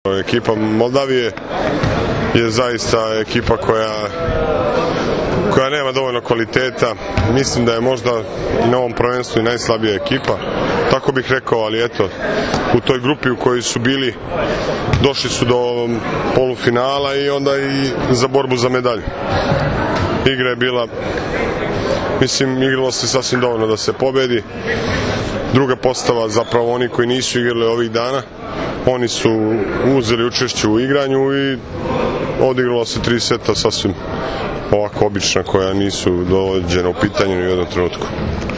Ekipa Moldavije je zaista ekipa koja nema dovoljno kvaliteta. Mislim da je možda na ovom prvenstvu i najslabija ekipa, tako bih rekao, ali eto, u toj grupi u kojoj su bili, došli su do polufinala i onda i za borbu za medalju. Igra je bila, mislim, igralo se sasvim dovoljno da se pobedi. Druga postava, zapravo oni koji nisu igrali ovih dana, oni su uzeli učešće u igranju i odigralo se 3 seta sasvim ovako obična, koja nisu dovođena u pitanju ni u jednom trenutku.